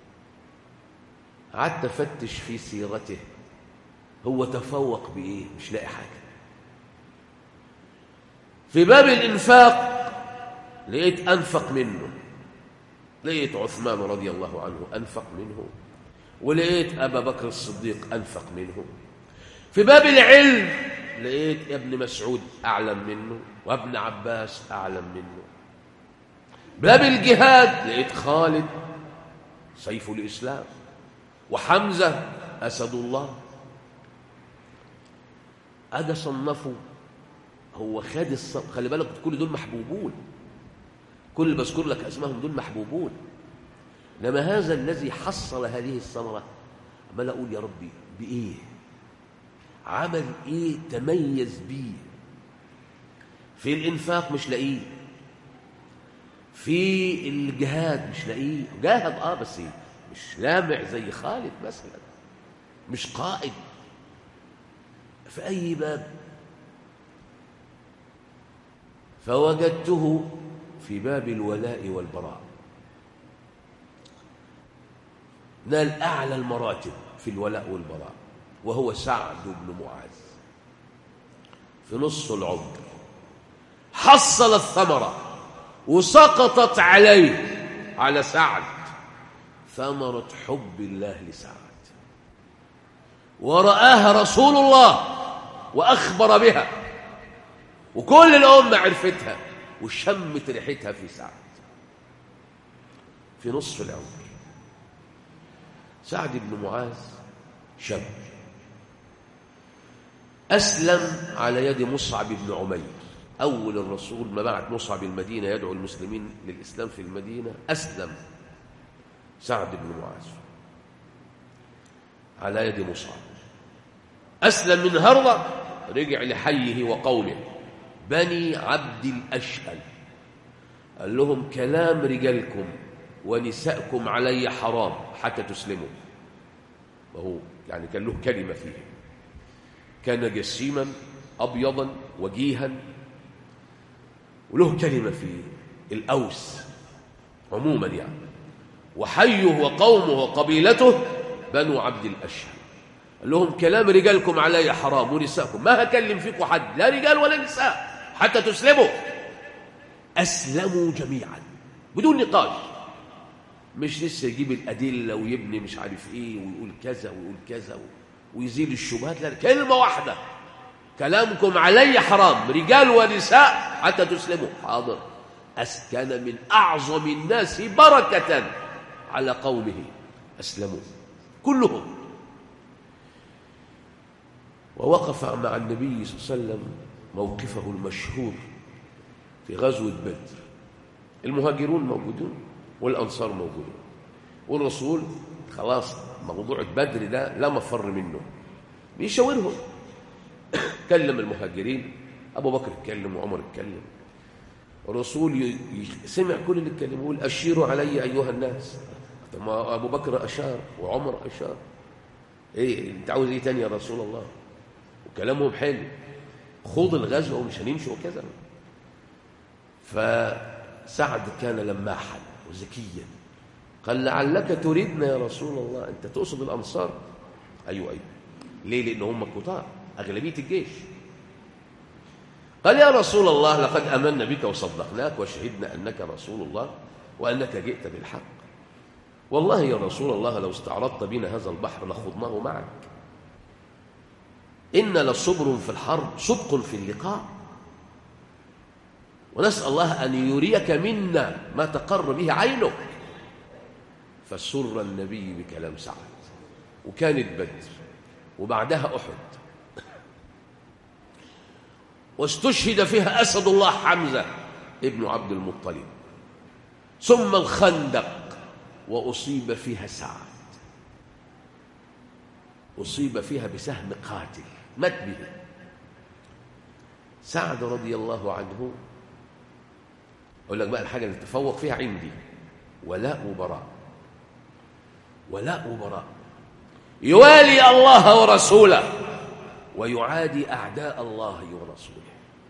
[SPEAKER 1] قعدت أفتش في سيرته، هو تفوق بإيه؟ مش لاقي حاجة. في باب الإنفاق لقيت أنفق منه، لقيت عثمان رضي الله عنه أنفق منه، ولقيت أبا بكر الصديق أنفق منه. في باب العلم لقيت ابن مسعود أعلم منه، وابن عباس أعلم منه. باب الجهاد لقيت خالد سيف الإسلام، وحمزة أسد الله. أجا صنفوا، هو خد الصف. خلي بالك كل دول محبوبون، كل اللي بذكر لك اسمائهم دول محبوبون. لما هذا الذي حصل هذه الثمرة عمال أقول يا ربي بإيه؟ عمل إيه تميز بيه؟ في الإنفاق مش لاقيه، في الجهاد مش لاقيه. جاهد آه بس مش لامع زي خالد مثلا، مش قائد. في أي باب؟ فوجدته في باب الولاء والبراء. نال أعلى المراتب في الولاء والبراء، وهو سعد بن معاذ. في نصف العمر حصل الثمرة وسقطت عليه، على سعد، ثمرة حب الله لسعد، ورآها رسول الله وأخبر بها، وكل الأمة عرفتها وشمت ريحتها في سعد. في نصف العمر سعد بن معاذ شاب أسلم على يد مصعب بن عمير. أول الرسول ما بعت مصعب المدينة يدعو المسلمين للإسلام في المدينة، أسلم سعد بن معاذ على يد مصعب. أسلم من هرة، رجع لحيه وقومه بني عبد الأشهل، قال لهم كلام رجالكم ونساءكم علي حرام حتى تسلموا. وهو يعني كان له كلمة فيه، كان جسيما أبيضا وجيها، وله كلمة في الأوس عموما يعني، وحيه وقومه وقبيلته بنو عبد الأشهل. قال لهم كلام رجالكم علي حرام ونساءكم، ما هكلم فيكم حد لا رجال ولا نساء حتى تسلموا. أسلموا جميعا بدون نقاش، مش لسه يجيب الأدلة ويبني مش عارف إيه ويقول كذا ويقول كذا ويزيل الشبهات، لا، كلمة واحدة كلامكم علي حرام رجال ونساء حتى تسلموا. حاضر. أسكن من أعظم الناس بركة على قومه، أسلموا كلهم. ووقف مع النبي صلى الله عليه وسلم موقفه المشهور في غزوة بدر. المهاجرون موجودون والأنصار موجودون، والرسول خلاص موضوع بدر ده لا مفر منه، بيشاورهم. كلم المهاجرين، أبو بكر اتكلم وعمر اتكلم، الرسول سمع كل اللي اتكلموا، يقول أشيروا علي أيها الناس. ما أبو بكر أشار وعمر أشار، إيه أنت عاوز إيه تاني يا رسول الله؟ وكلامهم حلو، خوض الغزو ومش هنمشي وكذا. فسعد كان لماحا وذكيا، قال لعلك تريدنا يا رسول الله، أنت تقصد الأنصار؟ أيوة أيوة. ليه؟ لأن هم كتار أغلبية الجيش. قال يا رسول الله لقد أمنا بك وصدقناك وشهدنا أنك رسول الله وأنك جئت بالحق، والله يا رسول الله لو استعرضت بنا هذا البحر لخضناه معك، إن لصبر في الحرب صدق في اللقاء، ونسأل الله أن يريك منا ما تقر به عينك. فسر النبي بكلام سعد. وكانت بدر وبعدها أحد، واستشهد فيها أسد الله حمزة ابن عبد المطلب. ثم الخندق وأصيب فيها سعد، أصيب فيها بسهم قاتل مات به. سعد رضي الله عنه، أقول لك بقى الحاجة اللي تفوق فيها عندي، ولاء وبراء. ولاء وبراء، يوالي الله ورسوله ويعادي أعداء الله ورسوله.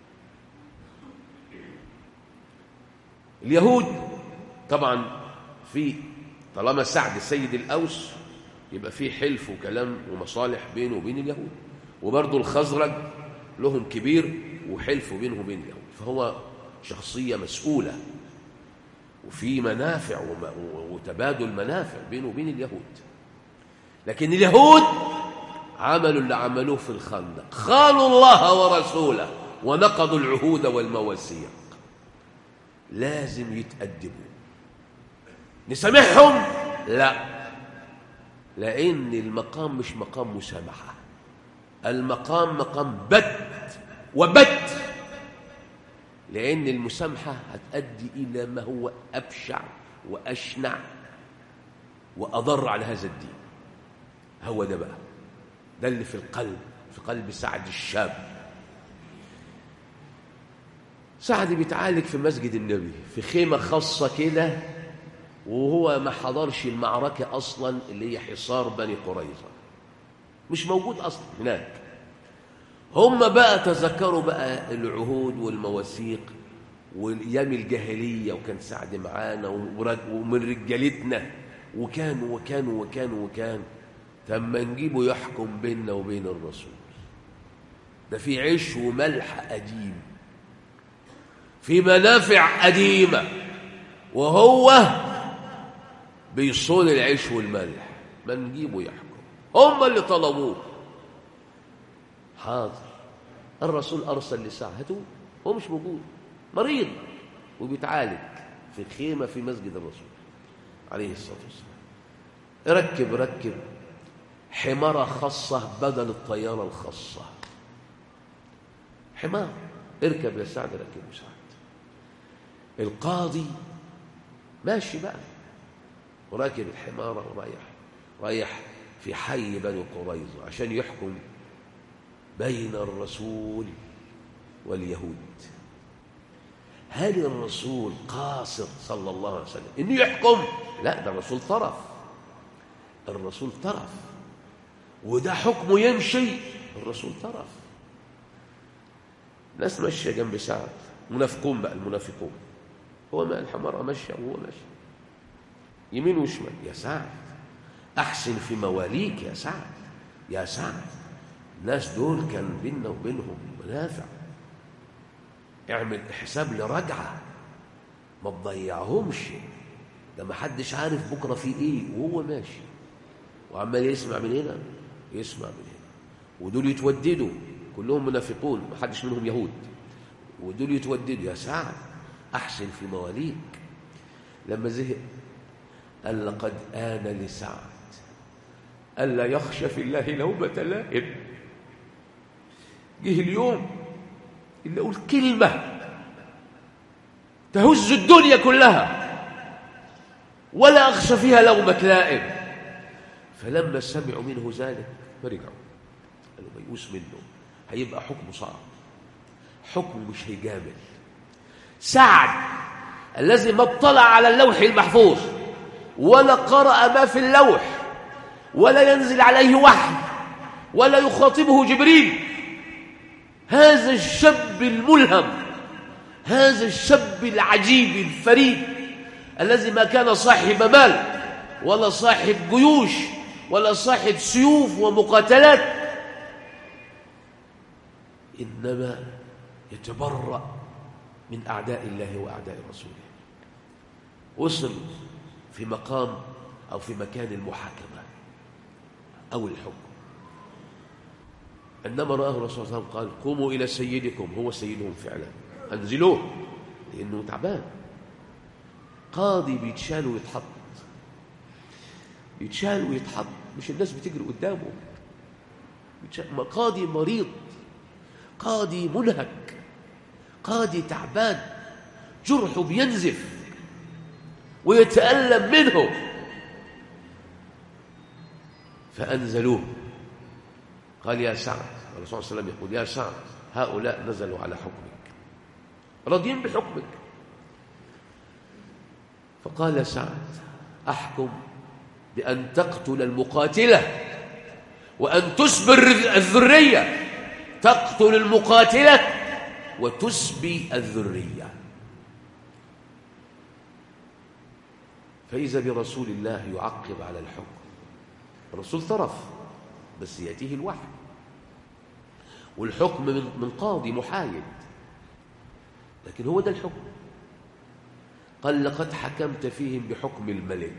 [SPEAKER 1] اليهود طبعا في، طالما سعد سيد الأوس يبقى في حلف وكلام ومصالح بينه وبين اليهود، وبرضه الخزرج لهم كبير وحلف بينه وبين اليهود، فهو شخصية مسؤولة وفي منافع وتبادل منافع بينه وبين اليهود. لكن اليهود عملوا اللي عملوه في الخندق، خانوا الله ورسوله ونقضوا العهود والمواثيق. لازم يتأدبوا. نسامحهم؟ لا، لأن المقام مش مقام مسامحة، المقام مقام بت وبت، لأن المسامحة هتؤدي إلى ما هو أبشع وأشنع وأضر على هذا الدين. هو ده بقى، ده اللي في القلب، في قلب سعد الشاب. سعد بيتعالج في مسجد النبي في خيمة خاصة كده، وهو ما حضرش المعركة أصلا اللي هي حصار بني قريظة، مش موجود أصلا هناك. هم بقى تذكروا بقى العهود والمواثيق والأيام الجاهلية، وكان سعد معانا ومن رجالتنا وكان وكان وكان وكان تم نجيبه يحكم بيننا وبين الرسول. ده في عيش وملح قديم، في منافع قديمة، وهو بيصون العيش والملح، ما نجيبه يحكم. هم اللي طلبوه. حاضر. الرسول أرسل لساعة، هاتوه. هو مش موجود، مريض وبيتعالج في خيمة في مسجد الرسول عليه الصلاة والسلام. ركب ركب حمارة خاصة بدل الطيارة الخاصة. حمار، اركب يا سعد. ركبه سعد. القاضي ماشي بقى وراكب الحمارة ورايح رايح في حي بني قريظة عشان يحكم بين الرسول واليهود. هل الرسول قاصر صلى الله عليه وسلم إنه يحكم؟ لا، ده الرسول طرف. الرسول طرف، وده حكمه يمشي. الرسول طرف. ناس ماشية جنب سعد، منافقون بقى، المنافقون. هو ما الحمارة ماشية وهو ماشي يمين وشمال. يا سعد أحسن في مواليك يا سعد، يا سعد. الناس دول كان بيننا وبينهم منافع، اعمل حساب لرجعة، ما تضيعهمش. ده ما حدش عارف بكرة في ايه وهو ماشي، وعمال يسمع من هنا يسمع من هنا. ودول يتوددوا كلهم منافقون، ما حدش منهم يهود. ودول يتوددوا. يا سعد أحسن في مواليك. لما زهق قال لقد آن لسعد ألا يخشى في الله لومة لائم. جه اليوم اللي أقول كلمة تهز الدنيا كلها ولا أخشى فيها لومة لائم. فلما سمعوا منه ذلك فرجعوا، قالوا ميؤوس منه، هيبقى حكمه صعب، حكمه مش هيجامل. سعد الذي ما اطلع على اللوح المحفوظ ولا قرأ ما في اللوح ولا ينزل عليه وحي ولا يخاطبه جبريل، هذا الشاب الملهم، هذا الشاب العجيب الفريد الذي ما كان صاحب مال ولا صاحب جيوش ولا صاحب سيوف ومقاتلات، إنما يتبرأ من أعداء الله وأعداء رسوله. وصل في مقام أو في مكان المحاكمة أو الحكم. عندما رآه الرسول صلى الله عليه وسلم قال قوموا إلى سيدكم. هو سيدهم فعلا، أنزلوه لأنه تعبان. قاضي بيتشال ويتحط، بيتشال ويتحط، مش الناس بتجري قدامه. قاضي مريض، قاضي منهك، قاضي تعبان، جرحه بينزف ويتألم منه. فأنزلوه. قال يا سعد، الرسول صلى الله عليه وسلم يقول يا سعد هؤلاء نزلوا على حكمك، راضين بحكمك. فقال سعد أحكم بأن تقتل المقاتلة وأن تسبي الذرية. تقتل المقاتلة وتسبي الذرية. فإذا برسول الله يعقب على الحكم. الرسول طرف بس يأتيه الوحي، والحكم من قاضي محايد، لكن هو ده الحكم. قال لقد حكمت فيهم بحكم الملك.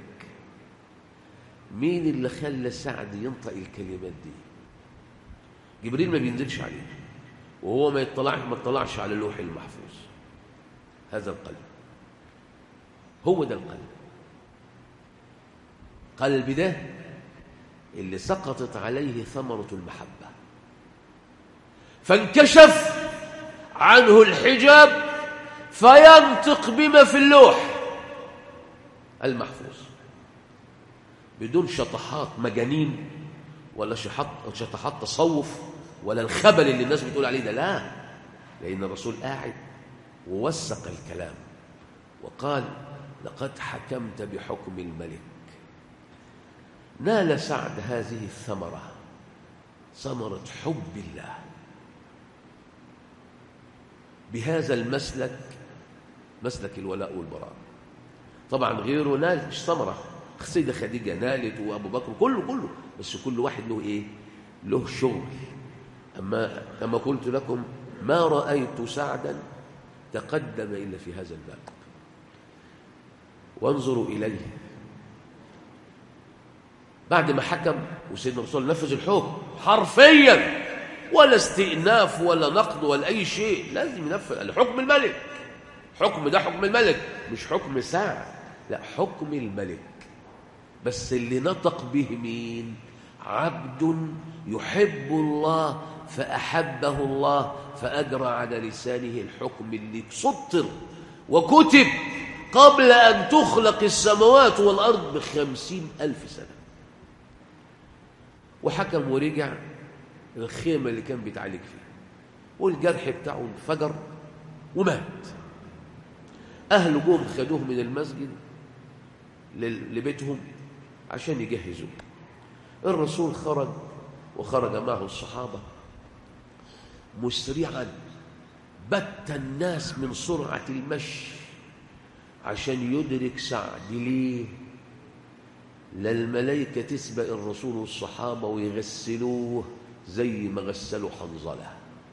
[SPEAKER 1] مين اللي خلى سعد ينطق الكلمات دي؟ جبريل ما بينزلش عليه، وهو ما يطلعش ما اطلعش على اللوح المحفوظ. هذا القلب، هو ده القلب. قلب ده اللي سقطت عليه ثمرة المحبة، فانكشف عنه الحجاب فينطق بما في اللوح المحفوظ بدون شطحات مجانين ولا شطحات تصوف ولا الخبل اللي الناس بتقول عليه ده. لا، لأن الرسول قاعد ووثق الكلام وقال لقد حكمت بحكم الملك. نال سعد هذه الثمرة، ثمرة حب الله، بهذا المسلك، مسلك الولاء والبراء. طبعا غيره نال مش ثمرة، السيدة خديجة نالت وأبو بكر كله كله، بس كل واحد له إيه؟ له شغل. أما كما قلت لكم ما رأيت سعدا تقدم إلا في هذا الباب. وانظروا إليه بعد ما حكم وسيدنا الرسول نفذ الحكم حرفيا، ولا استئناف ولا نقد ولا أي شيء، لازم ينفذ الحكم. الملك حكم ده حكم الملك، مش حكم سعد، لا حكم الملك. بس اللي نطق به مين؟ عبد يحب الله فأحبه الله فأجرى على لسانه الحكم اللي سطر وكتب قبل أن تخلق السماوات والأرض بخمسين ألف سنة. وحكم ورجع الخيمة اللي كان بيتعالج فيها، والجرح بتاعه انفجر ومات. أهله جم خدوه من المسجد لبيتهم عشان يجهزوه. الرسول خرج وخرج معه الصحابة مسرعا، بت الناس من سرعة المشي عشان يدرك سعد. ليه؟ لا الملائكة تسبق الرسول والصحابة ويغسلوه زي ما غسلوا حنظلة.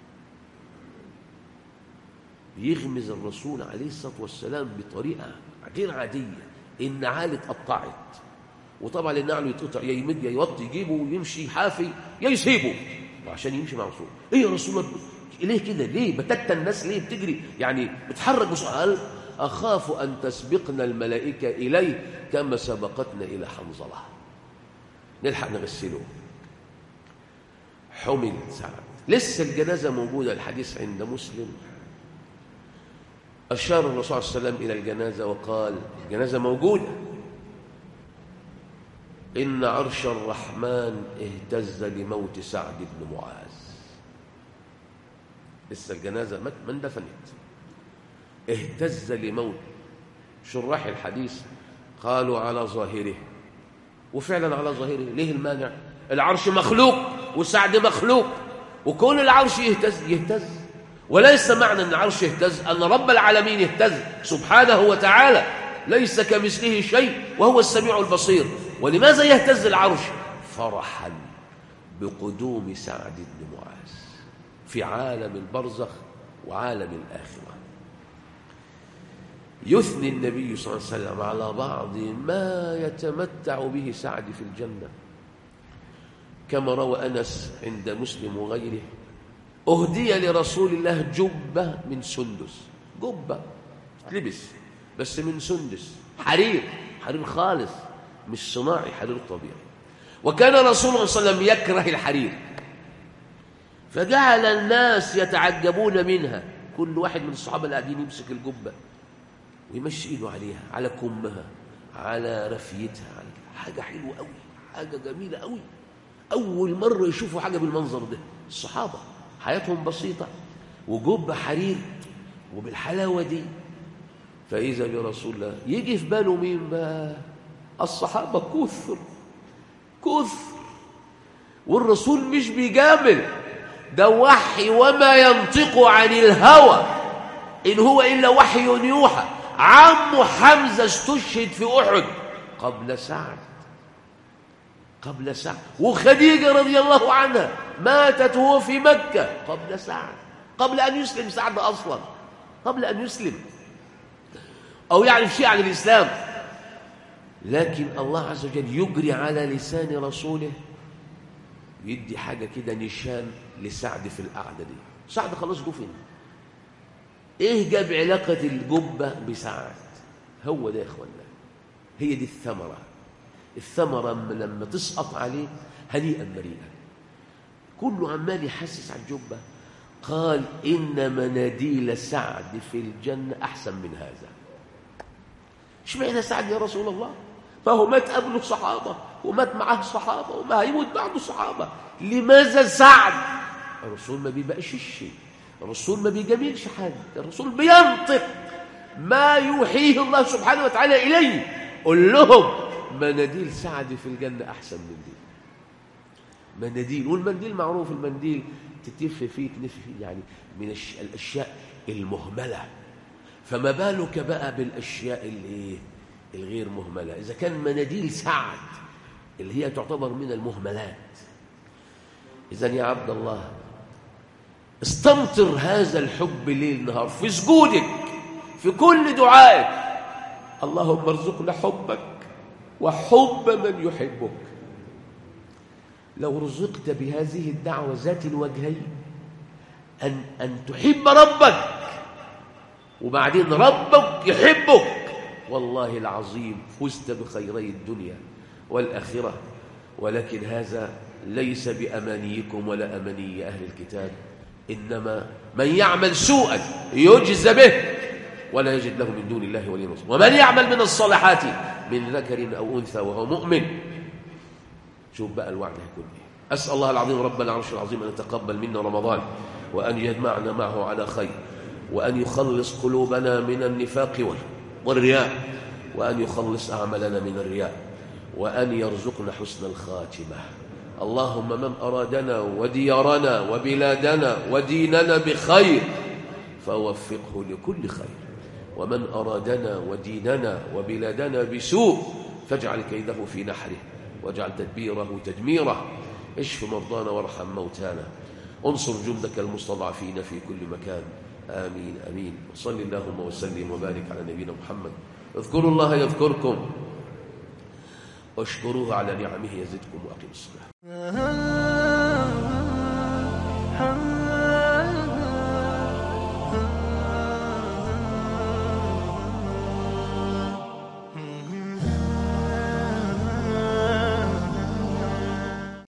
[SPEAKER 1] يغمز الرسول عليه الصلاة والسلام بطريقة غير عادية. النعال اتقطعت، وطبعا النعل يتقطع يا يمد يا يوطي، يجيبه ويمشي حافي يا يسيبه عشان يمشي مع الرسول. ايه يا رسول الله ليه كده؟ ليه بتت الناس؟ ليه بتجري يعني بتحرك بسرعه؟ قال اخاف ان تسبقنا الملائكه اليه كما سبقتنا الى حنظله، نلحق نغسله. حمل سعد، لسه الجنازه موجوده، الحديث عند مسلم. اشار الرسول صلى الله عليه وسلم الى الجنازه وقال الجنازه موجوده، إن عرش الرحمن اهتز لموت سعد بن معاذ. لسه الجنازة ما اندفنت، اهتز لموت. شراح الحديث قالوا على ظاهره، وفعلا على ظاهره. ليه المانع؟ العرش مخلوق وسعد مخلوق، وكون العرش يهتز يهتز، وليس معنى أن العرش يهتز أن رب العالمين يهتز سبحانه وتعالى، ليس كمثله شيء وهو السميع البصير. ولماذا يهتز العرش؟ فرحا بقدوم سعد بن معاذ في عالم البرزخ وعالم الآخرة. يثني النبي صلى الله عليه وسلم على بعض ما يتمتع به سعد في الجنة، كما روى أنس عند مسلم وغيره: أهدي لرسول الله جبة من سندس، جبة تلبس بس من سندس، حرير، حرير خالص مش صناعي، حرير طبيعي. وكان رسول الله صلى الله عليه وسلم يكره الحرير، فجعل الناس يتعجبون منها. كل واحد من الصحابة اللي قاعدين يمسك الجبة ويمشي ايده عليها، على كمها، على رفيتها، على حاجة حلوة قوي، حاجة جميلة قوي. أول مرة يشوفوا حاجة بالمنظر ده الصحابة، حياتهم بسيطة وجبة حرير وبالحلاوة دي. فإذا برسول الله يجي في باله مين بقى؟ الصحابة كثر كثر، والرسول مش بيجامل، ده وحي وما ينطق عن الهوى إن هو إلا وحي يوحى. عم حمزة استشهد في أحد قبل سعد، قبل سعد. وخديجة رضي الله عنها ماتت وهو في مكة قبل سعد، قبل أن يسلم سعد أصلا، قبل أن يسلم أو يعرف شيء عن الإسلام. لكن الله عز وجل يجري على لسان رسوله، يدي حاجة كده نشان لسعد في القعدة دي. سعد خلاص دفن، إيه جاب علاقة الجبة بسعد؟ هو ده يا إخوانا، هي دي الثمرة. الثمرة لما تسقط عليه هنيئا مريئا. كله عمال يحسس على الجبة. قال إن مناديل سعد في الجنة أحسن من هذا. اشمعنى سعد يا رسول الله؟ فهو مات قبله صحابة ومات معاه صحابة وما هيموت بعده صحابة، لماذا سعد؟ الرسول ما بيبقاش الشيء، الرسول ما بيجاملش حد، الرسول بينطق ما يوحيه الله سبحانه وتعالى إليه. قل لهم مناديل سعد في الجنة أحسن من دي. مناديل، والمنديل معروف، المنديل تتف فيه تنف فيه، يعني من الأشياء المهملة، فما بالك بقى بالأشياء اللي الغير مهملة. إذا كان مناديل سعد اللي هي تعتبر من المهملات، إذن يا عبد الله استمطر هذا الحب ليل نهار في سجودك، في كل دعائك. اللهم ارزقنا حبك وحب من يحبك. لو رزقت بهذه الدعوة ذات الوجهين، أن, أن تحب ربك وبعدين ربك يحبك، والله العظيم فزت بخيري الدنيا والآخرة. ولكن هذا ليس بأمانيكم ولا أماني أهل الكتاب، إنما من يعمل سوءا يجزى به ولا يجد له من دون الله ولي نصير، ومن يعمل من الصالحات من ذكر أو أنثى وهو مؤمن. شوف بقى الوعد هيكون ايه. أسأل الله العظيم رب العرش العظيم أن يتقبل منا رمضان، وأن يجمعنا معه على خير، وأن يخلص قلوبنا من النفاق والرياء، وأن يخلص أعمالنا من الرياء، وأن يرزقنا حسن الخاتمة. اللهم من أرادنا وديارنا وبلادنا وديننا بخير فوفقه لكل خير، ومن أرادنا وديننا وبلادنا بسوء فاجعل كيده في نحره، واجعل تدبيره تدميره. اشف مرضانا وارحم موتانا، انصر جندك المستضعفين في كل مكان. آمين آمين. وصل اللهم وسلم وبارك على نبينا محمد. اذكروا الله يذكركم واشكروه على نعمه يزدكم وأقيموا الصلاة.